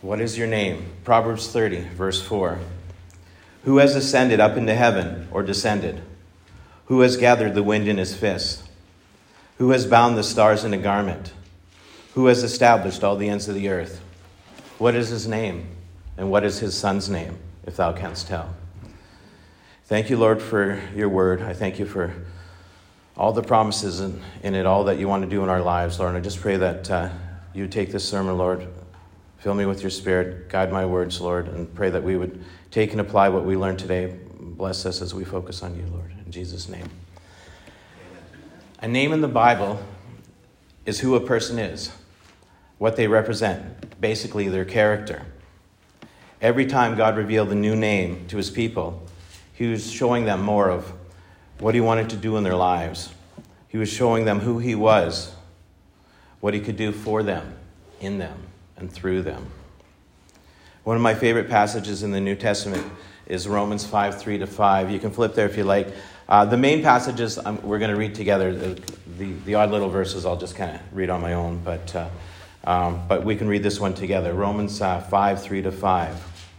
What is your name? Proverbs 30, verse 4. Who has ascended up into heaven or descended? Who has gathered the wind in his fist? Who has bound the stars in a garment? Who has established all the ends of the earth? What is his name? And what is his son's name, if thou canst tell? Thank you, Lord, for your word. I thank you for all the promises in it, all that you want to do in our lives, Lord. And I just pray that you take this sermon, Lord. Fill me with your spirit. Guide my words, Lord. And pray that we would take and apply what we learned today. Bless us as we focus on you, Lord. In Jesus' name. A name in the Bible is who a person is, what they represent, basically their character. Every time God revealed a new name to his people, he was showing them more of what he wanted to do in their lives. He was showing them who he was, what he could do for them, in them, and through them. One of my favorite passages in the New Testament is Romans 5:3-5. You can flip there if you like. The main passages we're going to read together. The odd little verses I'll just kind of read on my own, but we can read this one together. Romans 5:3-5.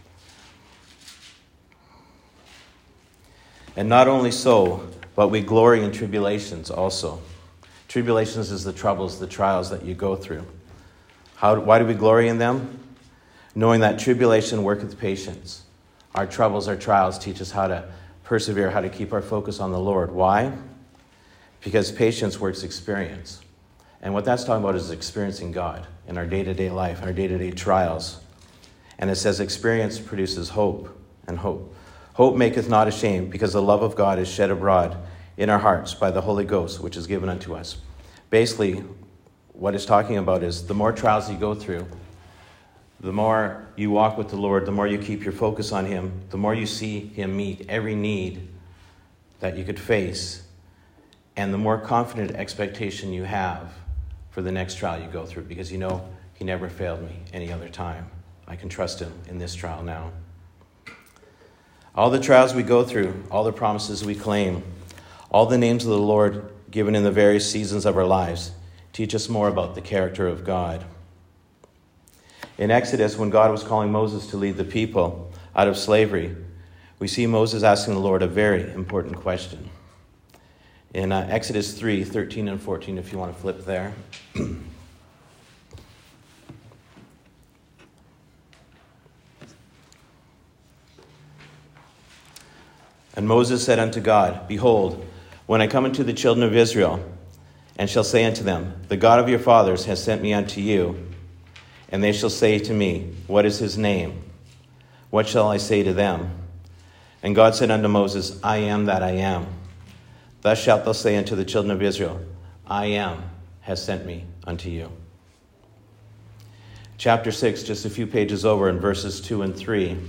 And not only so, but we glory in tribulations also. Tribulations is the troubles, the trials that you go through. Why do we glory in them? Knowing that tribulation worketh patience. Our troubles, our trials teach us how to persevere, how to keep our focus on the Lord. Why? Because patience works experience. And what that's talking about is experiencing God in our day-to-day life, our day-to-day trials. And it says experience produces hope, and hope. Hope maketh not ashamed, because the love of God is shed abroad in our hearts by the Holy Ghost, which is given unto us. Basically, what it's talking about is the more trials you go through, the more you walk with the Lord, the more you keep your focus on him, the more you see him meet every need that you could face, and the more confident expectation you have for the next trial you go through, because you know he never failed me any other time. I can trust him in this trial now. All the trials we go through, all the promises we claim, all the names of the Lord given in the various seasons of our lives teach us more about the character of God. In Exodus, when God was calling Moses to lead the people out of slavery, we see Moses asking the Lord a very important question. In Exodus 3:13 and 14, if you want to flip there. And Moses said unto God, Behold, when I come unto the children of Israel, and shall say unto them, The God of your fathers has sent me unto you, and they shall say to me, What is his name? What shall I say to them? And God said unto Moses, I am that I am. Thus shalt thou say unto the children of Israel, I am has sent me unto you. Chapter 6, just a few pages over in verses 2 and 3.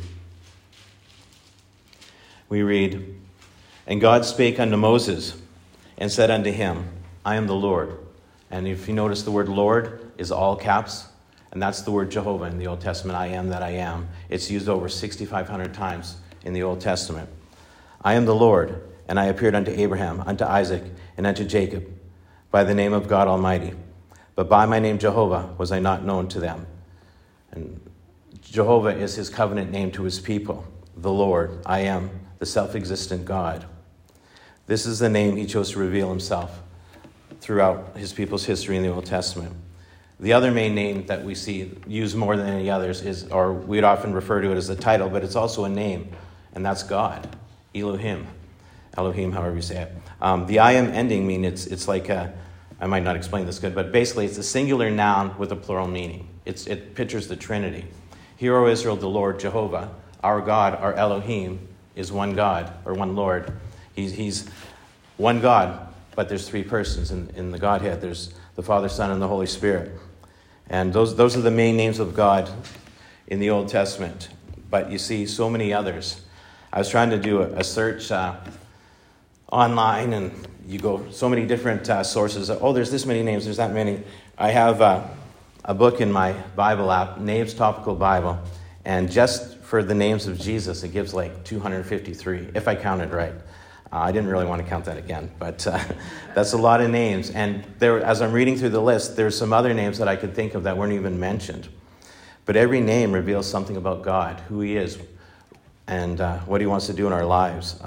We read, And God spake unto Moses, and said unto him, I am the Lord. And if you notice, the word Lord is all caps, and that's the word Jehovah in the Old Testament, I am that I am. It's used over 6,500 times in the Old Testament. I am the Lord, and I appeared unto Abraham, unto Isaac, and unto Jacob, by the name of God Almighty. But by my name Jehovah was I not known to them. And Jehovah is his covenant name to his people, the Lord, I am, the self-existent God. This is the name he chose to reveal himself throughout his people's history in the Old Testament. The other main name that we see used more than any others is, or we'd often refer to it as a title, but it's also a name, and that's God, Elohim, however you say it. The I am ending mean it's like I might not explain this good, but basically it's a singular noun with a plural meaning. It pictures the Trinity. Hear, O Israel, the Lord Jehovah, our God, our Elohim, is one God, or one Lord. He's one God, but there's three persons in the Godhead. There's the Father, Son, and the Holy Spirit. And those are the main names of God in the Old Testament. But you see so many others. I was trying to do a search online, and you go so many different sources. Oh, there's this many names, there's that many. I have a book in my Bible app, Nave's Topical Bible, and just for the names of Jesus, it gives like 253, if I counted right. I didn't really want to count that again, but that's a lot of names. And there, as I'm reading through the list, there's some other names that I could think of that weren't even mentioned. But every name reveals something about God, who he is, and what he wants to do in our lives.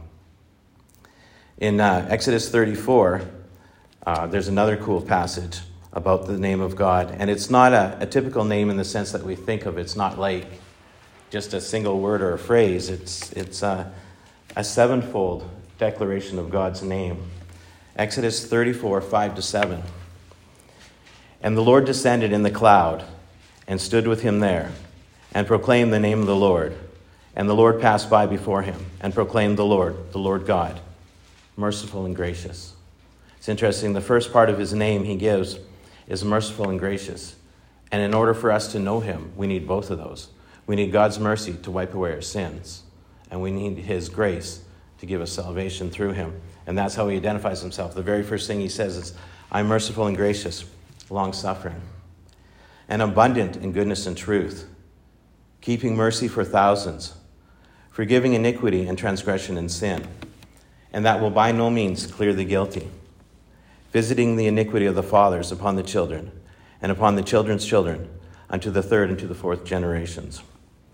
In Exodus 34, there's another cool passage about the name of God. And it's not a typical name in the sense that we think of. It's not like just a single word or a phrase. It's a sevenfold declaration of God's name. Exodus 34, 5-7. And the Lord descended in the cloud and stood with him there and proclaimed the name of the Lord. And the Lord passed by before him and proclaimed the Lord God, merciful and gracious. It's interesting. The first part of his name he gives is merciful and gracious. And in order for us to know him, we need both of those. We need God's mercy to wipe away our sins. And we need his grace to give us salvation through him. And that's how he identifies himself. The very first thing he says is, I'm merciful and gracious, long-suffering, and abundant in goodness and truth, keeping mercy for thousands, forgiving iniquity and transgression and sin, and that will by no means clear the guilty, visiting the iniquity of the fathers upon the children, and upon the children's children, unto the third and to the fourth generations.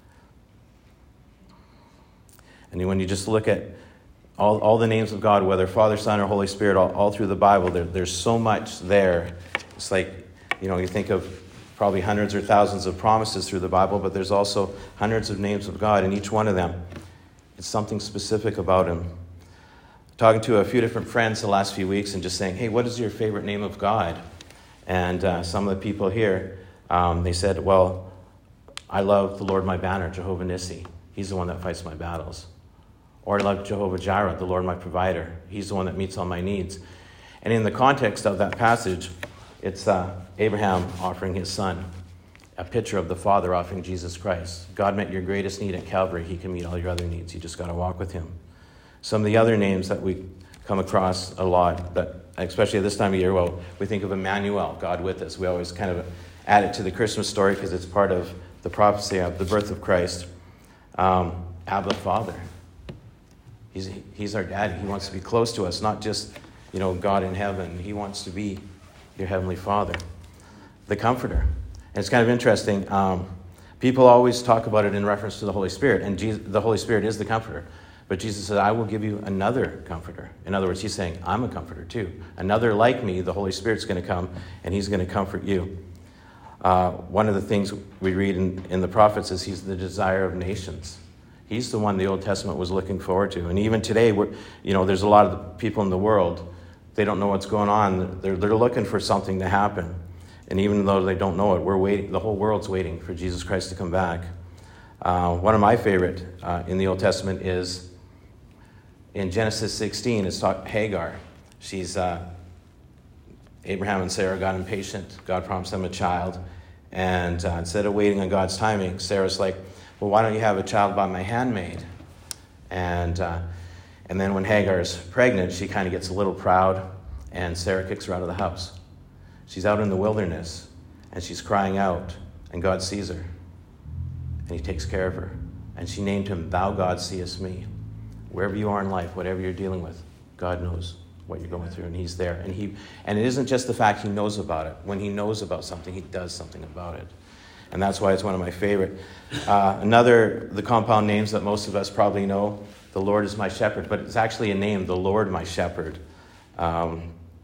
And when you just look at all the names of God, whether Father, Son, or Holy Spirit, all through the Bible, there's so much there. It's like, you think of probably hundreds or thousands of promises through the Bible, but there's also hundreds of names of God, and each one of them, it's something specific about him. Talking to a few different friends the last few weeks and just saying, hey, what is your favorite name of God? And some of the people here, they said, well, I love the Lord my banner, Jehovah Nissi. He's the one that fights my battles. Or I love Jehovah Jireh, the Lord my provider. He's the one that meets all my needs. And in the context of that passage, it's Abraham offering his son, a picture of the Father offering Jesus Christ. God met your greatest need at Calvary. He can meet all your other needs. You just got to walk with him. Some of the other names that we come across a lot, that especially at this time of year, well, we think of Emmanuel, God with us. We always kind of add it to the Christmas story because it's part of the prophecy of the birth of Christ. Abba, Father. He's our daddy. He wants to be close to us, not just, God in heaven. He wants to be your heavenly Father. The Comforter. And it's kind of interesting. People always talk about it in reference to the Holy Spirit, and the Holy Spirit is the Comforter. But Jesus said, I will give you another Comforter. In other words, he's saying, I'm a Comforter too. Another like me, the Holy Spirit's going to come, and he's going to comfort you. One of the things we read in the prophets is he's the desire of nations. He's the one the Old Testament was looking forward to. And even today, there's a lot of the people in the world, they don't know what's going on. They're looking for something to happen. And even though they don't know it, we're waiting. The whole world's waiting for Jesus Christ to come back. One of my favorite in the Old Testament is in Genesis 16. It's Hagar. She's Abraham and Sarah got impatient. God promised them a child. And instead of waiting on God's timing, Sarah's like, well, why don't you have a child by my handmaid? And then when Hagar's pregnant, she kind of gets a little proud, and Sarah kicks her out of the house. She's out in the wilderness, and she's crying out, and God sees her, and he takes care of her. And she named him, Thou God seest me. Wherever you are in life, whatever you're dealing with, God knows what you're going through, and he's there. And it isn't just the fact he knows about it. When he knows about something, he does something about it. And that's why it's one of my favorite. The compound names that most of us probably know, the Lord is my shepherd, but it's actually a name, the Lord my shepherd. And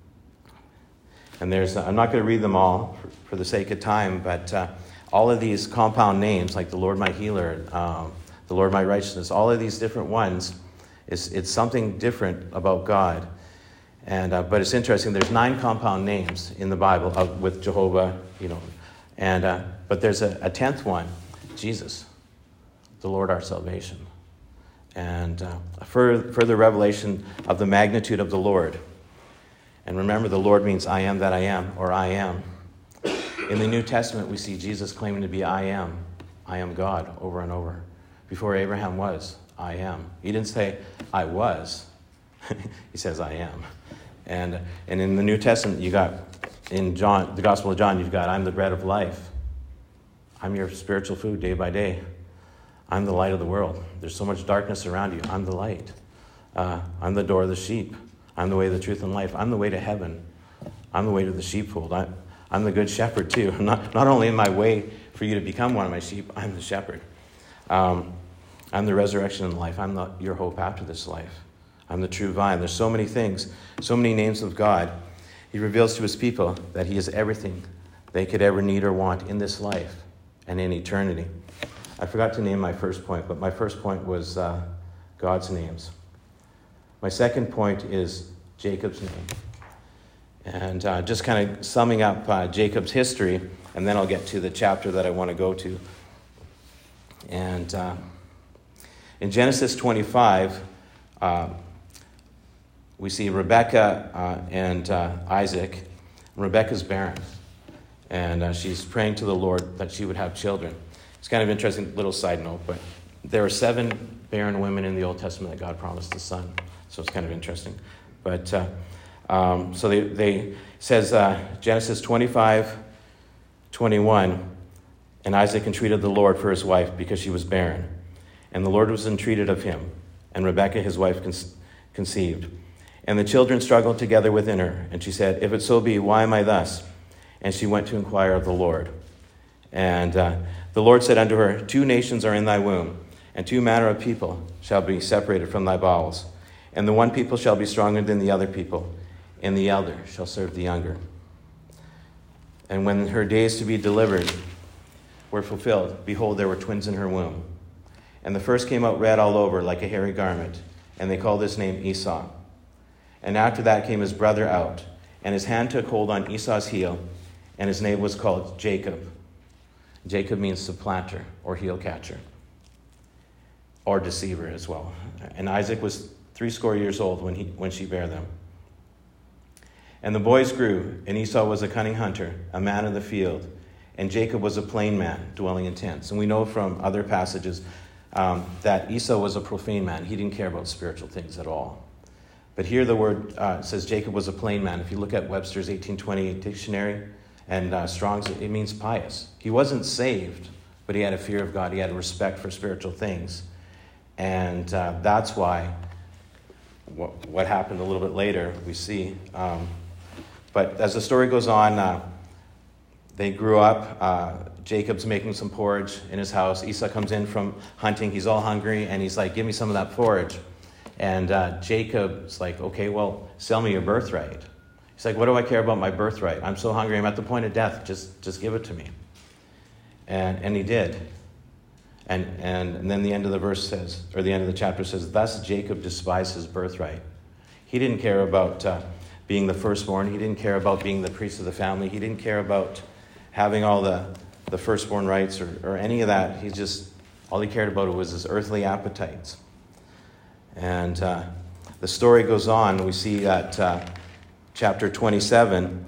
I'm not going to read them all for the sake of time, but all of these compound names, like the Lord my healer, the Lord my righteousness, all of these different ones, it's something different about God. And but it's interesting, there's 9 compound names in the Bible with Jehovah, and but there's a 10th one, Jesus, the Lord our salvation. And a further revelation of the magnitude of the Lord. And remember, the Lord means I am that I am, or I am. In the New Testament, we see Jesus claiming to be I am God, over and over. Before Abraham was, I am. He didn't say, I was. He says, I am. And in the New Testament, you got, in John, the Gospel of John, you've got, I'm the bread of life. I'm your spiritual food day by day. I'm the light of the world. There's so much darkness around you. I'm the light. I'm the door of the sheep. I'm the way, the truth, and life. I'm the way to heaven. I'm the way to the sheepfold. I'm the good shepherd too. Not only am I way for you to become one of my sheep. I'm the shepherd. I'm the resurrection and life. I'm not your hope after this life. I'm the true vine. There's so many things, so many names of God. He reveals to his people that he is everything they could ever need or want in this life and in eternity. I forgot to name my first point, but my first point was God's names. My second point is Jacob's name. And just kind of summing up Jacob's history, and then I'll get to the chapter that I want to go to. And in Genesis 25, we see Rebekah and Isaac. Rebekah's barren, and she's praying to the Lord that she would have children. It's kind of interesting little side note, but there are 7 barren women in the Old Testament that God promised a son, so it's kind of interesting. But so they says Genesis 25:21, and Isaac entreated the Lord for his wife because she was barren, and the Lord was entreated of him, and Rebekah his wife conceived. And the children struggled together within her, and she said, "If it so be, why am I thus?" And she went to inquire of the Lord. And the Lord said unto her, 2 nations are in thy womb, and 2 manner of people shall be separated from thy bowels. And the one people shall be stronger than the other people, and the elder shall serve the younger. And when her days to be delivered were fulfilled, behold, there were twins in her womb. And the first came out red all over, like a hairy garment, and they called his name Esau. And after that came his brother out, and his hand took hold on Esau's heel, and his name was called Jacob. Jacob means supplanter or heel catcher, or deceiver as well. And Isaac was 80 years old when she bare them. And the boys grew, and Esau was a cunning hunter, a man of the field, and Jacob was a plain man, dwelling in tents. And we know from other passages that Esau was a profane man. He didn't care about spiritual things at all. But here the word says Jacob was a plain man. If you look at Webster's 1828 dictionary and Strong's, it means pious. He wasn't saved, but he had a fear of God. He had a respect for spiritual things. And that's why what happened a little bit later, we see. But as the story goes on, they grew up. Jacob's making some porridge in his house. Esau comes in from hunting. He's all hungry, and he's like, "Give me some of that porridge." And Jacob's like, "Okay, well, sell me your birthright." He's like, "What do I care about my birthright? I'm so hungry. I'm at the point of death. Just give it to me." And he did. And then the end of the verse says, or the end of the chapter says, "Thus Jacob despised his birthright." He didn't care about being the firstborn. He didn't care about being the priest of the family. He didn't care about having all the firstborn rights or any of that. All he cared about was his earthly appetites. And the story goes on. We see at chapter 27,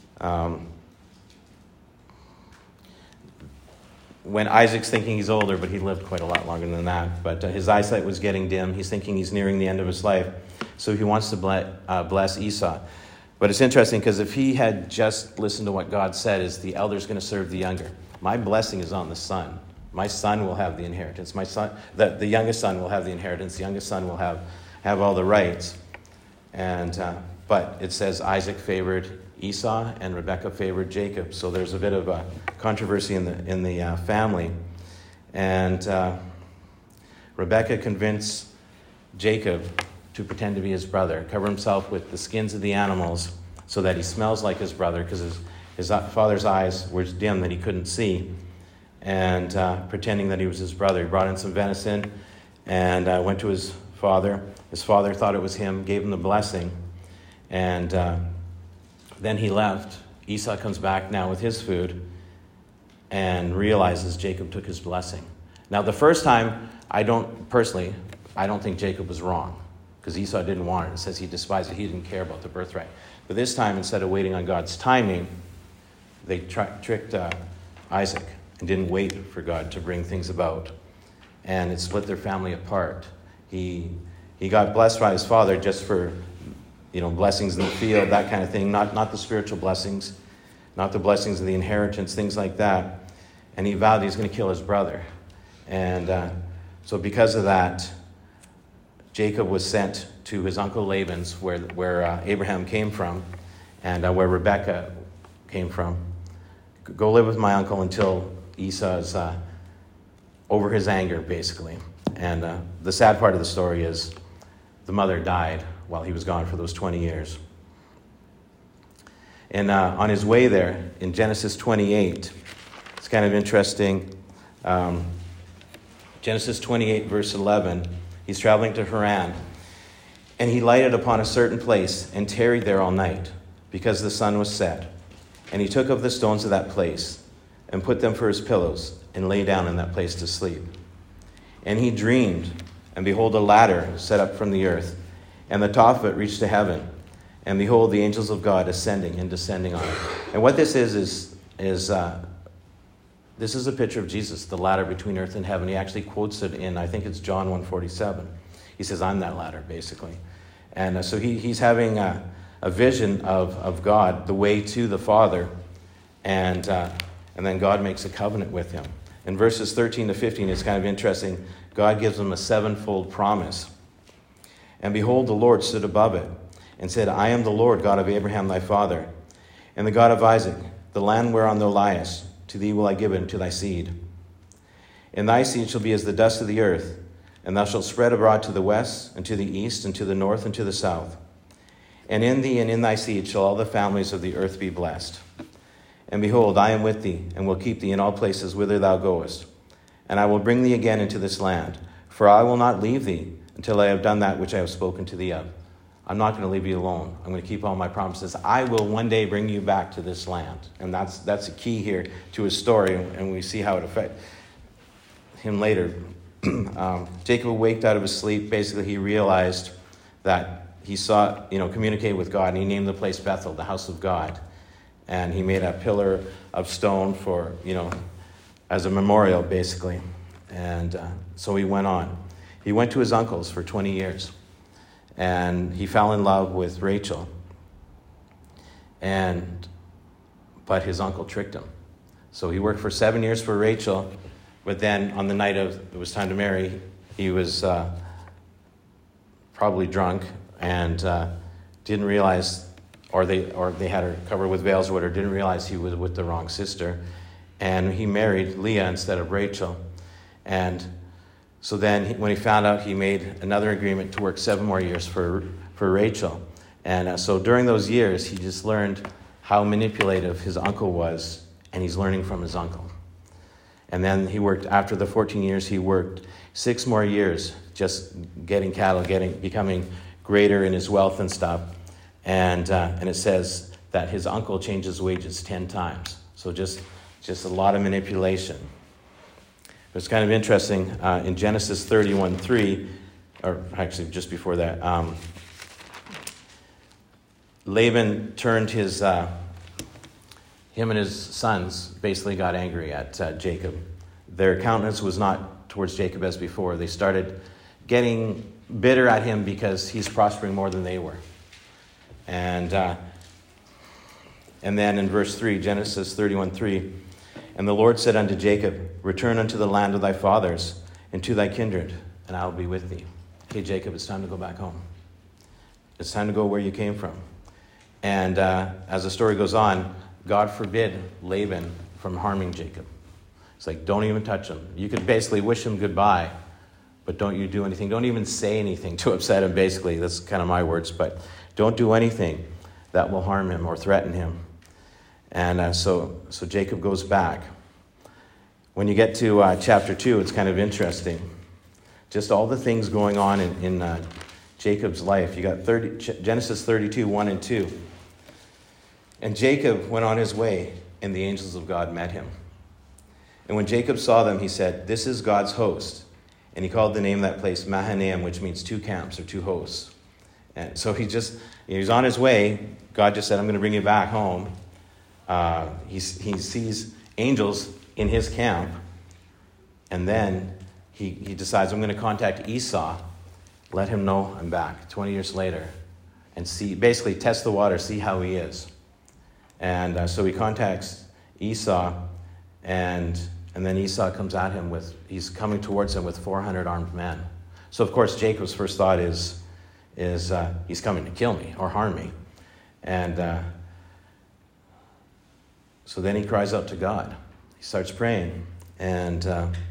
when Isaac's thinking he's older, but he lived quite a lot longer than that. But his eyesight was getting dim. He's thinking he's nearing the end of his life. So he wants to bless Esau. But it's interesting because if he had just listened to what God said, is the elder's going to serve the younger. My blessing is on the son. My son will have the inheritance. My son, the youngest son will have the inheritance. The youngest son will have all the rights. And but it says Isaac favored Esau and Rebekah favored Jacob. So there's a bit of a controversy in the family. And Rebekah convinced Jacob to pretend to be his brother, cover himself with the skins of the animals so that he smells like his brother, because his father's eyes were dim that he couldn't see, and pretending that he was his brother. He brought in some venison and went to his father. His father thought it was him, gave him the blessing, and then he left. Esau comes back now with his food and realizes Jacob took his blessing. Now, the first time, I don't think Jacob was wrong, because Esau didn't want it. It says he despised it. He didn't care about the birthright. But this time, instead of waiting on God's timing, they tricked Isaac and didn't wait for God to bring things about. And it split their family apart. He got blessed by his father just for, blessings in the field, that kind of thing. Not the spiritual blessings, not the blessings of the inheritance, things like that. And he vowed he's going to kill his brother. And so because of that, Jacob was sent to his uncle Laban's, where Abraham came from, and where Rebekah came from. Go live with my uncle until Esau's over his anger, basically. And the sad part of the story is the mother died while he was gone for those 20 years. And on his way there, in Genesis 28, it's kind of interesting. Genesis 28, verse 11, he's traveling to Haran. And he lighted upon a certain place and tarried there all night, because the sun was set. And he took of the stones of that place and put them for his pillows and lay down in that place to sleep. And he dreamed, and behold, a ladder set up from the earth, and the top of it reached to heaven. And behold, the angels of God ascending and descending on it. And what this is this is a picture of Jesus, the ladder between earth and heaven. He actually quotes it in, I think it's John 1:47. He says, I'm that ladder, basically. And so he's having a vision of God, the way to the Father, and then God makes a covenant with him. In verses 13 to 15, it's kind of interesting. God gives him a sevenfold promise. And behold, the Lord stood above it and said, I am the Lord, God of Abraham thy father, and the God of Isaac. The land whereon thou liest, to thee will I give it, and to thy seed. And thy seed shall be as the dust of the earth, and thou shalt spread abroad to the west, and to the east, and to the north, and to the south. And in thee and in thy seed shall all the families of the earth be blessed. And behold, I am with thee, and will keep thee in all places whither thou goest. And I will bring thee again into this land, for I will not leave thee until I have done that which I have spoken to thee of. I'm not going to leave you alone. I'm going to keep all my promises. I will one day bring you back to this land. And that's a key here to his story, and we see how it affects him later. Jacob waked out of his sleep. Basically, he realized that he saw, communicate with God, and he named the place Bethel, the house of God. And he made a pillar of stone for, as a memorial, basically. And so he went on. He went to his uncle's for 20 years. And he fell in love with Rachel. But his uncle tricked him. So he worked for 7 years for Rachel, but then on the night it was time to marry, he was probably drunk and didn't realize, or they had her covered with veils or whatever, didn't realize he was with the wrong sister. And he married Leah instead of Rachel. And so then when he found out, he made another agreement to work 7 more years for Rachel. And so during those years, he just learned how manipulative his uncle was, and he's learning from his uncle. And then he worked, after the 14 years, he worked 6 more years just getting cattle, becoming greater in his wealth and stuff. And it says that his uncle changed his wages 10 times. So just a lot of manipulation. It's kind of interesting, in Genesis 31:3, or actually just before that, Laban turned him and his sons basically got angry at Jacob. Their countenance was not towards Jacob as before. They started getting bitter at him because he's prospering more than they were. And then in verse 3, Genesis 31:3, and the Lord said unto Jacob, return unto the land of thy fathers, and to thy kindred, and I will be with thee. Okay, Jacob, it's time to go back home. It's time to go where you came from. And as the story goes on, God forbid Laban from harming Jacob. It's like, don't even touch him. You could basically wish him goodbye, but don't you do anything. Don't even say anything to upset him, basically. That's kind of my words, but don't do anything that will harm him or threaten him. And so Jacob goes back. When you get to chapter 2, it's kind of interesting. Just all the things going on in Jacob's life. You got Genesis 32, 1 and 2. And Jacob went on his way, and the angels of God met him. And when Jacob saw them, he said, this is God's host. And he called the name of that place Mahanaim, which means 2 camps or 2 hosts. And so he was on his way. God just said, I'm going to bring you back home. He sees angels in his camp, and then he decides, I'm going to contact Esau, let him know I'm back 20 years later, and basically test the water, see how he is. And so he contacts Esau, and then Esau comes at him he's coming towards him with 400 armed men. So of course Jacob's first thought is he's coming to kill me or harm me. And so then he cries out to God. He he starts praying. And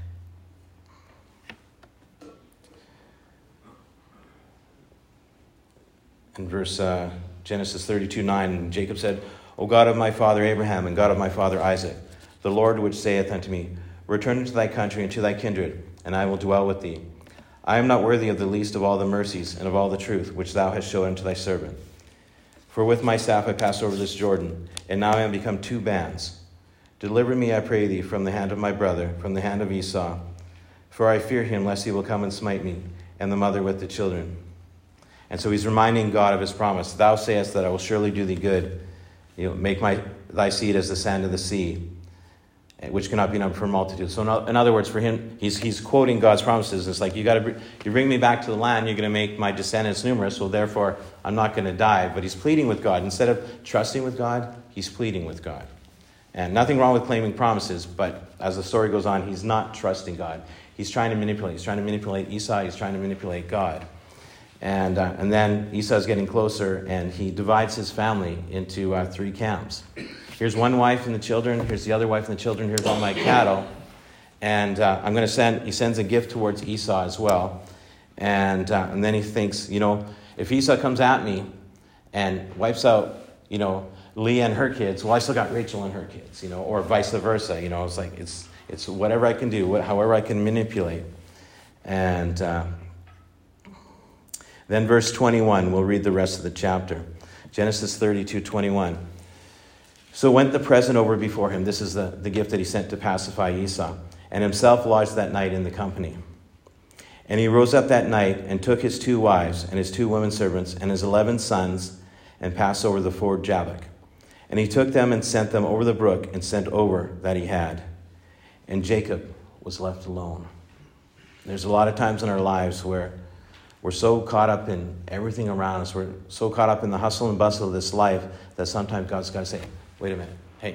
in Genesis 32:9, Jacob said, O God of my father Abraham and God of my father Isaac, the Lord which saith unto me, Return into thy country and to thy kindred, and I will dwell with thee. I am not worthy of the least of all the mercies and of all the truth which thou hast showed unto thy servant. For with my staff I passed over this Jordan, and now I am become 2 bands. Deliver me, I pray thee, from the hand of my brother, from the hand of Esau. For I fear him, lest he will come and smite me, and the mother with the children. And so he's reminding God of his promise. Thou sayest that I will surely do thee good. Make thy seed as the sand of the sea, which cannot be numbered for a multitude. So in other words, for him, he's quoting God's promises. It's like, you bring me back to the land, you're going to make my descendants numerous, so therefore I'm not going to die. But he's pleading with God. Instead of trusting with God, he's pleading with God. And nothing wrong with claiming promises, but as the story goes on, he's not trusting God. He's trying to manipulate. He's trying to manipulate Esau. He's trying to manipulate God. And then Esau's getting closer, and he divides his family into 3 camps. Here's one wife and the children. Here's the other wife and the children. Here's all my cattle. And he sends a gift towards Esau as well. And then he thinks, if Esau comes at me and wipes out, Leah and her kids, well, I still got Rachel and her kids, or vice versa. It's like, it's whatever I can do, however I can manipulate. And then verse 21, we'll read the rest of the chapter. Genesis 32:21. So went the present over before him. This is the gift that he sent to pacify Esau. And himself lodged that night in the company. And he rose up that night and took his 2 wives and his 2 women servants and his 11 sons and passed over the ford Jabbok. And he took them and sent them over the brook and sent over that he had. And Jacob was left alone. There's a lot of times in our lives where we're so caught up in everything around us. We're so caught up in the hustle and bustle of this life that sometimes God's got to say, wait a minute. Hey,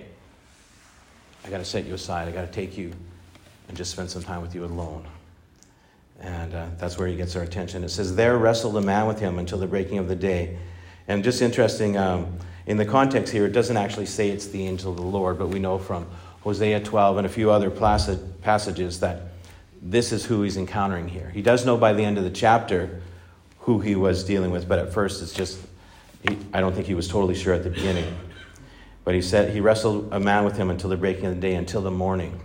I got to set you aside. I got to take you and just spend some time with you alone. And that's where he gets our attention. It says, there wrestled a man with him until the breaking of the day. And just interesting, in the context here, it doesn't actually say it's the angel of the Lord, but we know from Hosea 12 and a few other passages that this is who he's encountering here. He does know by the end of the chapter who he was dealing with, but at first it's just, I don't think he was totally sure at the beginning. But he said he wrestled a man with him until the breaking of the day, until the morning.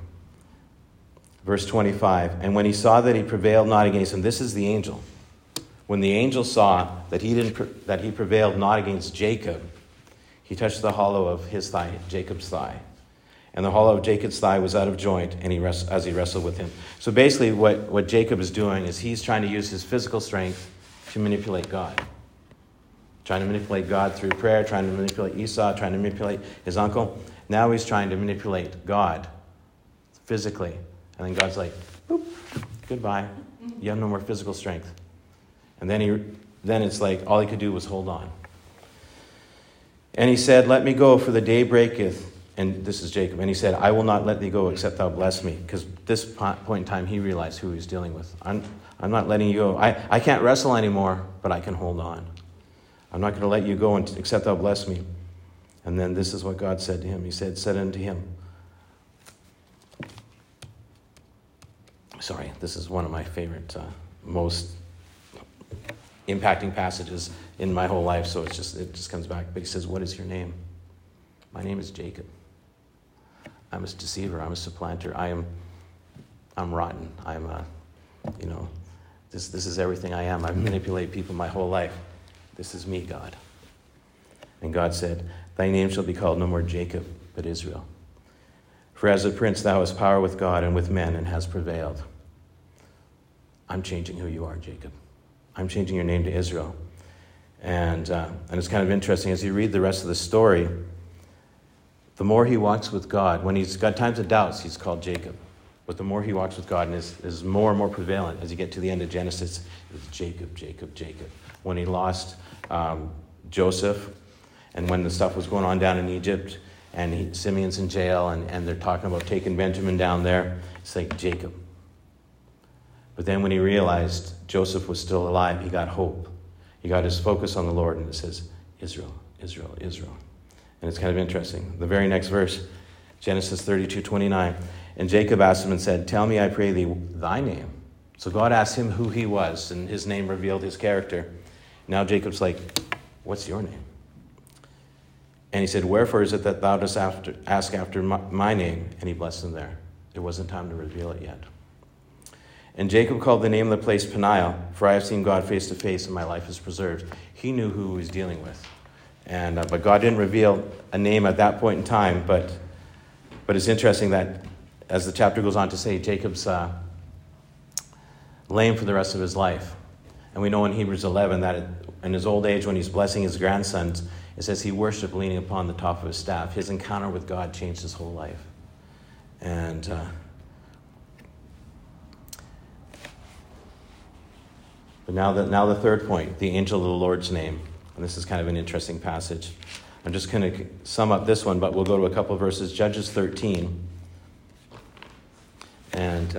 Verse 25, and when he saw that he prevailed not against him, this is the angel. When the angel saw that he prevailed not against Jacob, he touched the hollow of his thigh, Jacob's thigh. And the hollow of Jacob's thigh was out of joint, and as he wrestled with him. So basically what Jacob is doing is he's trying to use his physical strength to manipulate God. Trying to manipulate God through prayer, trying to manipulate Esau, trying to manipulate his uncle. Now he's trying to manipulate God physically. And then God's like, boop, goodbye. You have no more physical strength. And then it's like all he could do was hold on. And he said, let me go, for the day breaketh. And this is Jacob. And he said, I will not let thee go except thou bless me. Because at this point in time, he realized who he was dealing with. I'm not letting you go. I can't wrestle anymore, but I can hold on. I'm not going to let you go except thou bless me. And then this is what God said to him. He said unto him, this is one of my favorite, most impacting passages in my whole life. So it just comes back. But he says, what is your name? My name is Jacob. I'm a deceiver. I'm a supplanter. I'm rotten. This is everything I am. I manipulate people my whole life. This is me, God. And God said, thy name shall be called no more Jacob, but Israel. For as a prince thou hast power with God and with men, and hast prevailed. I'm changing who you are, Jacob. I'm changing your name to Israel. And it's kind of interesting, as you read the rest of the story, the more he walks with God, when he's got times of doubts, he's called Jacob. But the more he walks with God and is more and more prevalent, as you get to the end of Genesis, it's Jacob, Jacob, Jacob. When he lost Joseph, and when the stuff was going on down in Egypt, and Simeon's in jail, and they're talking about taking Benjamin down there, it's like Jacob. But then when he realized Joseph was still alive, he got hope. He got his focus on the Lord, and it says, Israel, Israel, Israel. And it's kind of interesting. The very next verse, Genesis 32:29. And Jacob asked him and said, "Tell me, I pray thee, thy name." So God asked him who he was, and his name revealed his character. Now Jacob's like, "What's your name?" And he said, "Wherefore is it that thou dost ask after my name?" And he blessed him there. It wasn't time to reveal it yet. And Jacob called the name of the place Peniel, for I have seen God face to face, and my life is preserved. He knew who he was dealing with. And but God didn't reveal a name at that point in time. But it's interesting that as the chapter goes on to say, Jacob's lame for the rest of his life. And we know in Hebrews 11 that in his old age, when he's blessing his grandsons, it says he worshipped leaning upon the top of his staff. His encounter with God changed his whole life. And but now the third point, the angel of the Lord's name. And this is kind of an interesting passage. I'm just going to sum up this one, but we'll go to a couple of verses. Judges 13. And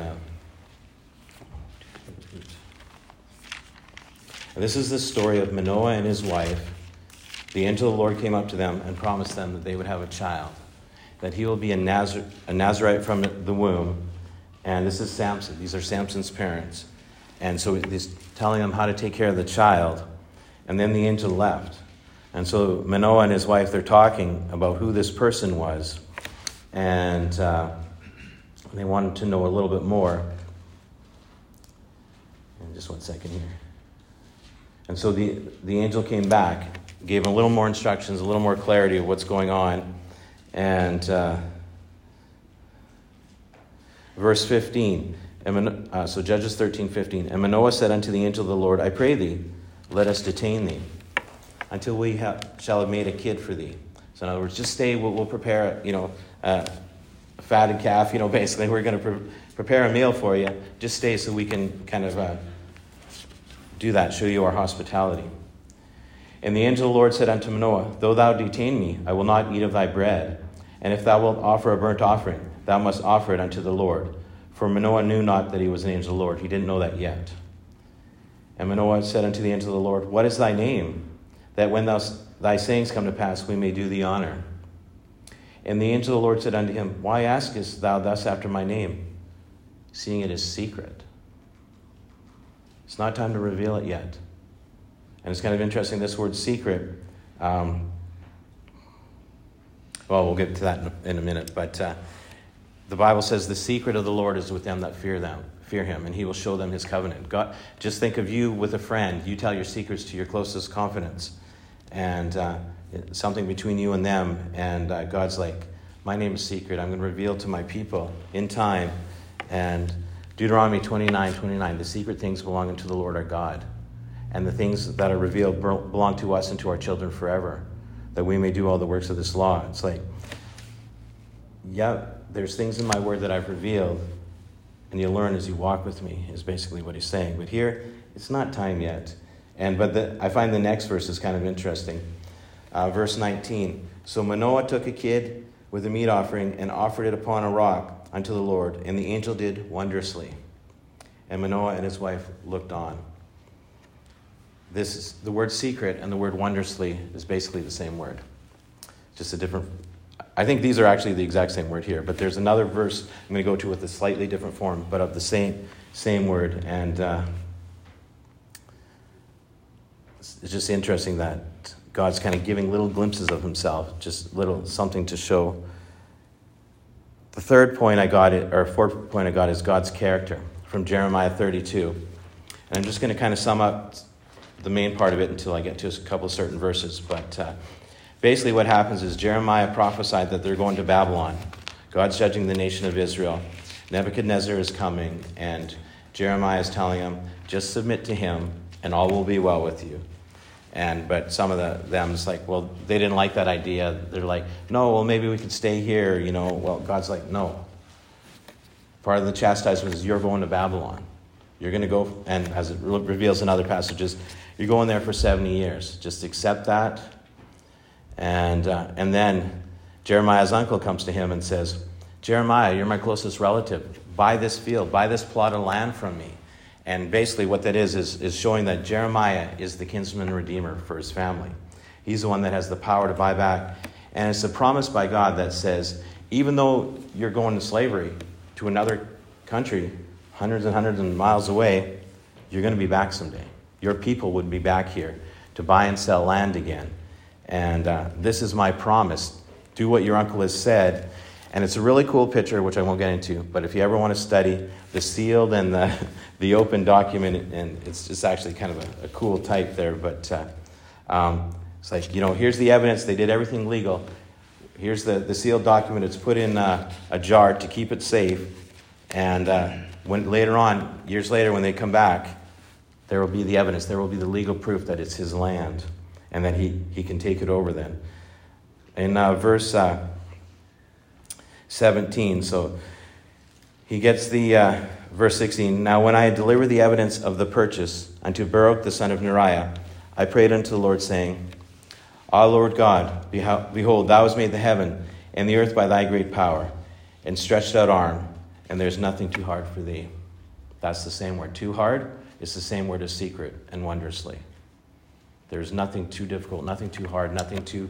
this is the story of Manoah and his wife. The angel of the Lord came up to them and promised them that they would have a child, that he will be a Nazarite from the womb. And this is Samson. These are Samson's parents. And so he's telling them how to take care of the child. And then the angel left. And so Manoah and his wife, they're talking about who this person was. And they wanted to know a little bit more. And just one second here. And so the angel came back, gave him a little more instructions, a little more clarity of what's going on. And verse 15. So Judges 13:15. And Manoah said unto the angel of the Lord, I pray thee, let us detain thee, until we shall have made a kid for thee. So in other words, just stay, we'll prepare, a fatted calf, basically we're going to prepare a meal for you. Just stay so we can kind of do that, show you our hospitality. And the angel of the Lord said unto Manoah, though thou detain me, I will not eat of thy bread. And if thou wilt offer a burnt offering, thou must offer it unto the Lord. For Manoah knew not that he was an angel of the Lord. He didn't know that yet. And Manoah said unto the angel of the Lord, what is thy name? That when thy sayings come to pass, we may do thee honor. And the angel of the Lord said unto him, why askest thou thus after my name, seeing it is secret? It's not time to reveal it yet. And it's kind of interesting, this word secret. Well, we'll get to that in a minute. But the Bible says the secret of the Lord is with them that fear him, and he will show them his covenant. God, just think of you with a friend. You tell your secrets to your closest confidants. And it's something between you and them. And God's like, my name is secret. I'm going to reveal to my people in time. And Deuteronomy 29:29, the secret things belong unto the Lord our God. And the things that are revealed belong to us and to our children forever, that we may do all the works of this law. It's like, yeah, there's things in my word that I've revealed, and you learn as you walk with me, is basically what he's saying. But here, it's not time yet. But I find the next verse is kind of interesting. Verse 19. So Manoah took a kid with a meat offering and offered it upon a rock unto the Lord, and the angel did wondrously. And Manoah and his wife looked on. This is the word secret and the word wondrously is basically the same word. Just a different, I think these are actually the exact same word here, but there's another verse I'm going to go to with a slightly different form, but of the same word. And it's just interesting that God's kind of giving little glimpses of himself, just little something to show. The fourth point I got is God's character from Jeremiah 32. And I'm just going to kind of sum up the main part of it until I get to a couple of certain verses. But basically what happens is Jeremiah prophesied that they're going to Babylon. God's judging the nation of Israel. Nebuchadnezzar is coming, and Jeremiah is telling him, just submit to him, and all will be well with you. But some of them is like, well, they didn't like that idea. They're like, no, well, maybe we could stay here. Well, God's like, no. Part of the chastisement is you're going to Babylon. You're going to go, and as it reveals in other passages, you're going there for 70 years. Just accept that. And then Jeremiah's uncle comes to him and says, Jeremiah, you're my closest relative. Buy this field, buy this plot of land from me. And basically what that is showing that Jeremiah is the kinsman redeemer for his family. He's the one that has the power to buy back. And it's a promise by God that says, even though you're going to slavery to another country, hundreds and hundreds of miles away, you're going to be back someday. Your people would be back here to buy and sell land again. And this is my promise. Do what your uncle has said. And it's a really cool picture, which I won't get into. But if you ever want to study the sealed and the open document, and it's just actually kind of a cool type there. But it's like, here's the evidence. They did everything legal. Here's the sealed document. It's put in a jar to keep it safe. And when later on, years later, when they come back, there will be the evidence. There will be the legal proof that it's his land and that he can take it over then. In verse 17, so he gets the verse 16. Now when I had delivered the evidence of the purchase unto Baruch the son of Neriah, I prayed unto the Lord, saying, Ah, Lord God, behold, thou hast made the heaven and the earth by thy great power, and stretched out arm, and there's nothing too hard for thee. That's the same word. Too hard is the same word as secret and wondrously. There's nothing too difficult, nothing too hard, nothing too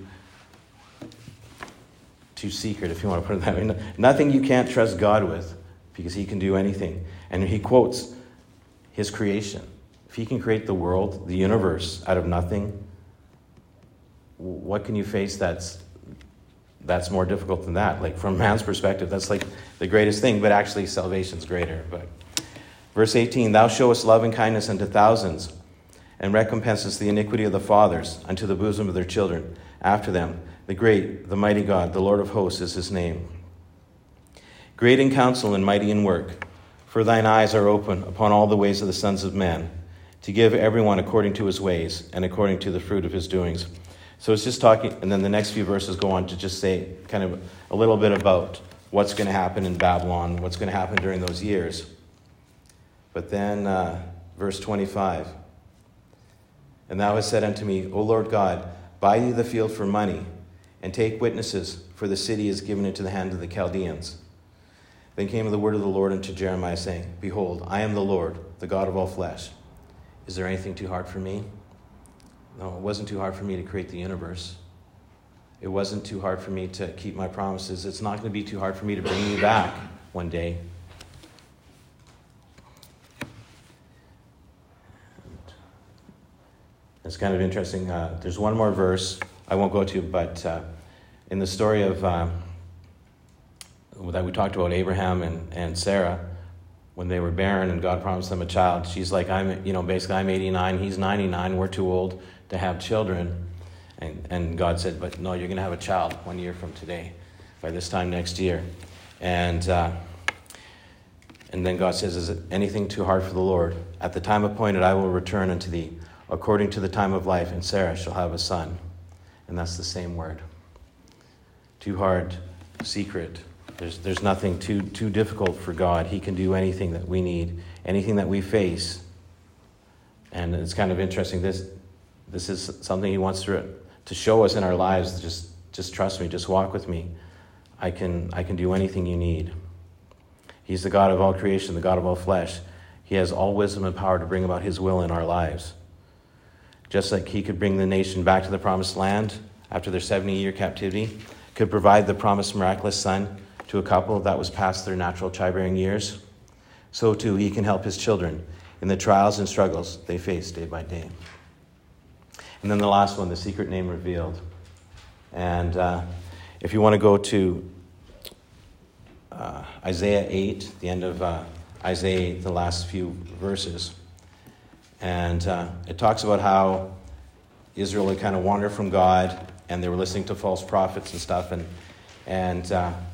secret, if you want to put it that way. Nothing you can't trust God with, because he can do anything. And he quotes his creation. If he can create the world, the universe, out of nothing, what can you face that's more difficult than that? Like, from man's perspective, that's like the greatest thing, but actually salvation's greater. But verse 18, thou showest love and kindness unto thousands, and recompensest the iniquity of the fathers unto the bosom of their children after them. The great, the mighty God, the Lord of hosts is his name. Great in counsel and mighty in work, for thine eyes are open upon all the ways of the sons of men, to give everyone according to his ways and according to the fruit of his doings. So it's just talking, and then the next few verses go on to just say kind of a little bit about what's going to happen in Babylon, what's going to happen during those years. But then verse 25, and thou hast said unto me, O Lord God, buy thee the field for money, and take witnesses, for the city is given into the hand of the Chaldeans. Then came the word of the Lord unto Jeremiah, saying, Behold, I am the Lord, the God of all flesh. Is there anything too hard for me? No, it wasn't too hard for me to create the universe. It wasn't too hard for me to keep my promises. It's not going to be too hard for me to bring you back one day. It's kind of interesting. There's one more verse I won't go to, but in the story of that we talked about, Abraham and Sarah, when they were barren and God promised them a child, she's like, I'm 89, he's 99, we're too old to have children. And God said, but no, you're going to have a child 1 year from today, by this time next year. And then God says, is it anything too hard for the Lord? At the time appointed, I will return unto thee, according to the time of life, and Sarah shall have a son. And that's the same word. Too hard, secret. There's nothing too difficult for God. He can do anything that we need, anything that we face. And it's kind of interesting. This is something he wants to show us in our lives. Just trust me. Just walk with me. I can do anything you need. He's the God of all creation, the God of all flesh. He has all wisdom and power to bring about his will in our lives. Just like he could bring the nation back to the promised land after their 70-year captivity, could provide the promised miraculous son to a couple that was past their natural childbearing years, so too he can help his children in the trials and struggles they face day by day. And then the last one, the secret name revealed. And if you want to go to Isaiah 8, the end of Isaiah 8, the last few verses, and it talks about how Israel had kind of wandered from God, and they were listening to false prophets and stuff. And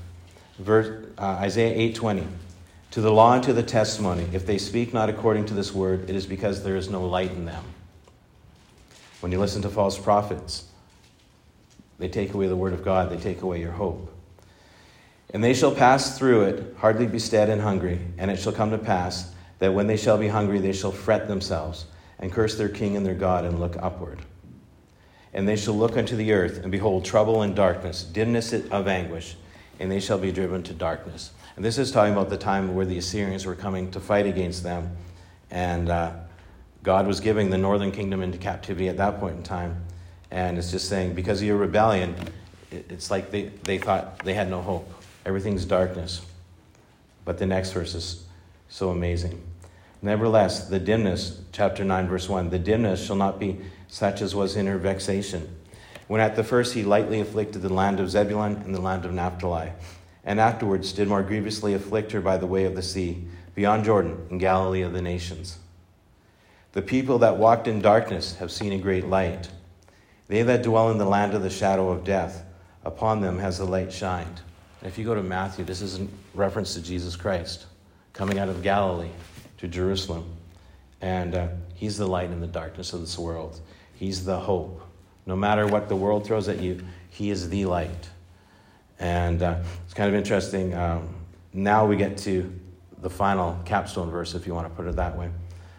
Isaiah 8:20, to the law and to the testimony, if they speak not according to this word, it is because there is no light in them. When you listen to false prophets, they take away the word of God. They take away your hope. And they shall pass through it, hardly be stead and hungry, and it shall come to pass that when they shall be hungry, they shall fret themselves, and curse their king and their God, and look upward. And they shall look unto the earth, and behold trouble and darkness, dimness of anguish, and they shall be driven to darkness. And this is talking about the time where the Assyrians were coming to fight against them, and God was giving the northern kingdom into captivity at that point in time. And it's just saying, because of your rebellion, it's like they thought they had no hope. Everything's darkness. But the next verse is so amazing. Nevertheless, the dimness, chapter 9, verse 1, the dimness shall not be such as was in her vexation, when at the first he lightly afflicted the land of Zebulun and the land of Naphtali, and afterwards did more grievously afflict her by the way of the sea, beyond Jordan, in Galilee of the nations. The people that walked in darkness have seen a great light. They that dwell in the land of the shadow of death, upon them has the light shined. And if you go to Matthew, this is in reference to Jesus Christ, coming out of Galilee to Jerusalem. And he's the light in the darkness of this world. He's the hope. No matter what the world throws at you, he is the light. And it's kind of interesting. Now we get to the final capstone verse, if you want to put it that way.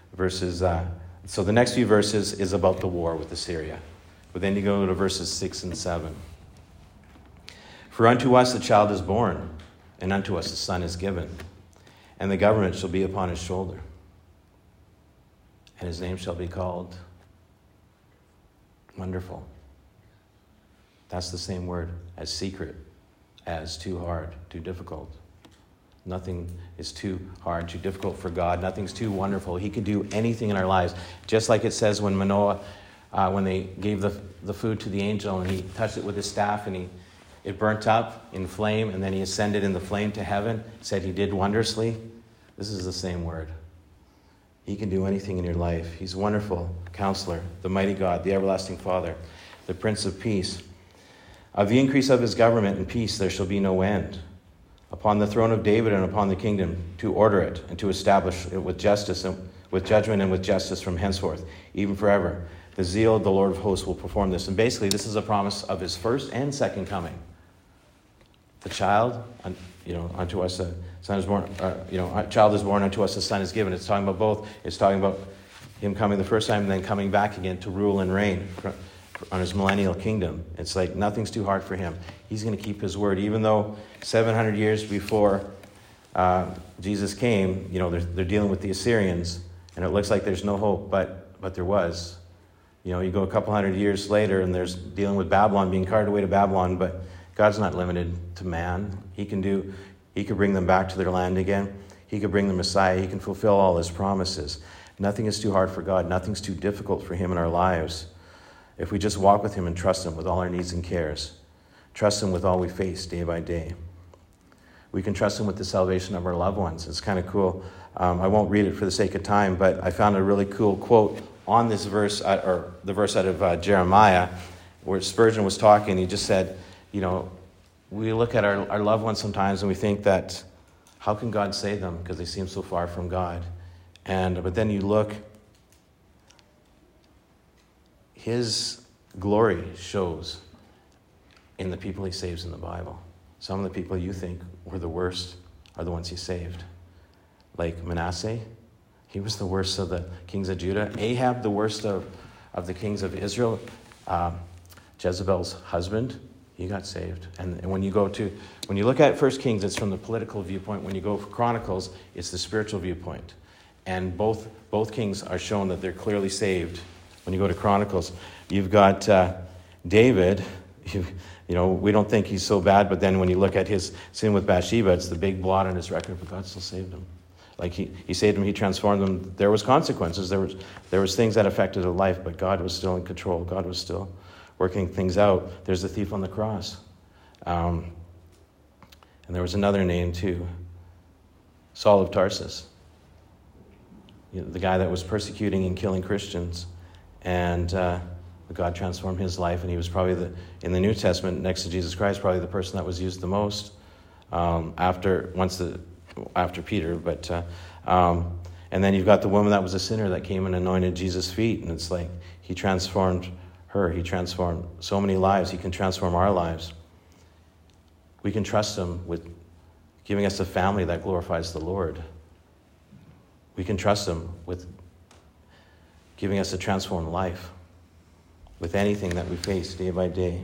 So the next few verses is about the war with Assyria. But then you go to verses 6 and 7. For unto us a child is born, and unto us a son is given, and the government shall be upon his shoulder. And his name shall be called Wonderful. That's the same word as secret, as too hard, too difficult. Nothing is too hard, too difficult for God. Nothing's too wonderful. He can do anything in our lives. Just like it says when Manoah, when they gave the food to the angel and he touched it with his staff and it burnt up in flame and then he ascended in the flame to heaven, said he did wondrously. This is the same word. He can do anything in your life. He's wonderful, Counselor, the mighty God, the everlasting Father, the Prince of Peace. Of the increase of his government and peace there shall be no end. Upon the throne of David and upon the kingdom, to order it and to establish it with justice and with judgment and with justice from henceforth, even forever. The zeal of the Lord of hosts will perform this. And basically, this is a promise of his first and second coming. The child, unto us a son is born. A child is born, unto us a son is given. It's talking about both. It's talking about him coming the first time and then coming back again to rule and reign on his millennial kingdom. It's like nothing's too hard for him. He's going to keep his word, even though 700 years before Jesus came, they're dealing with the Assyrians, and it looks like there's no hope, but there was. You go a couple hundred years later, and there's dealing with Babylon, being carried away to Babylon, but God's not limited to man. He could bring them back to their land again. He could bring the Messiah. He can fulfill all his promises. Nothing is too hard for God. Nothing's too difficult for him in our lives. If we just walk with him and trust him with all our needs and cares, trust him with all we face day by day. We can trust him with the salvation of our loved ones. It's kind of cool. I won't read it for the sake of time, but I found a really cool quote on this verse, or the verse out of Jeremiah, where Spurgeon was talking. He just said, we look at our loved ones sometimes and we think that, how can God save them? Because they seem so far from God. But then you look, his glory shows in the people he saves in the Bible. Some of the people you think were the worst are the ones he saved. Like Manasseh, he was the worst of the kings of Judah. Ahab, the worst of the kings of Israel. Jezebel's husband, he got saved. And when you look at 1 Kings, it's from the political viewpoint. When you go for Chronicles, it's the spiritual viewpoint. And both kings are shown that they're clearly saved. When you go to Chronicles, you've got David. We don't think he's so bad, but then when you look at his sin with Bathsheba, it's the big blot on his record, but God still saved him. Like he saved him, he transformed him. There was consequences. There was things that affected his life, but God was still in control. God was still working things out. There's the thief on the cross. And there was another name too, Saul of Tarsus. The guy that was persecuting and killing Christians. And God transformed his life, and he was probably in the New Testament, next to Jesus Christ, probably the person that was used the most after Peter. But and then you've got the woman that was a sinner that came and anointed Jesus' feet, and it's like he transformed her. He transformed so many lives. He can transform our lives. We can trust him with giving us a family that glorifies the Lord. We can trust him with giving us a transformed life with anything that we face day by day.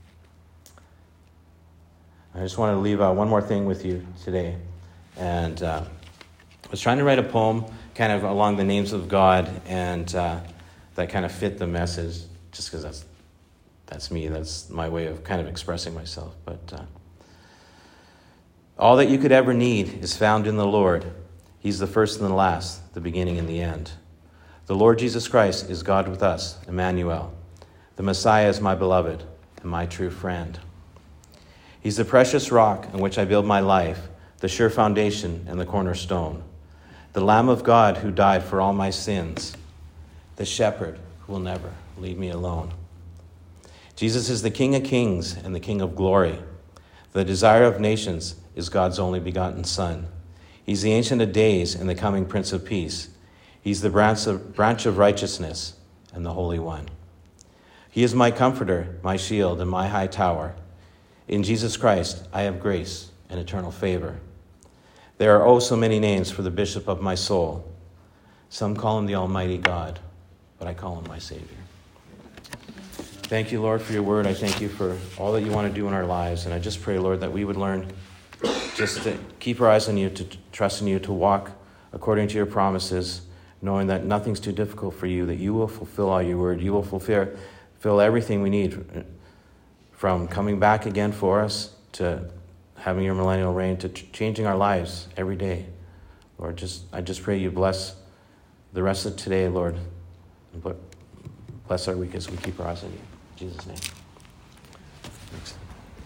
I just want to leave one more thing with you today. And I was trying to write a poem kind of along the names of God, and that kind of fit the message, just because that's me. That's my way of kind of expressing myself. But All that you could ever need is found in the Lord. He's the first and the last, the beginning and the end. The Lord Jesus Christ is God with us, Emmanuel. The Messiah is my beloved and my true friend. He's the precious rock on which I build my life, the sure foundation and the cornerstone. The Lamb of God who died for all my sins, the shepherd who will never leave me alone. Jesus is the King of kings and the King of glory. The desire of nations is God's only begotten Son. He's the Ancient of Days and the coming Prince of Peace. He's the branch of righteousness and the Holy One. He is my comforter, my shield, and my high tower. In Jesus Christ, I have grace and eternal favor. There are so many names for the bishop of my soul. Some call him the Almighty God, but I call him my Savior. Thank you, Lord, for your word. I thank you for all that you want to do in our lives. And I just pray, Lord, that we would learn just to keep our eyes on you, to trust in you, to walk according to your promises, knowing that nothing's too difficult for you, that you will fulfill all your word. You will fulfill everything we need, from coming back again for us to having your millennial reign, to changing our lives every day. Lord, I just pray you bless the rest of today, Lord, and bless our week as we keep our eyes on you. In Jesus' name. Thanks.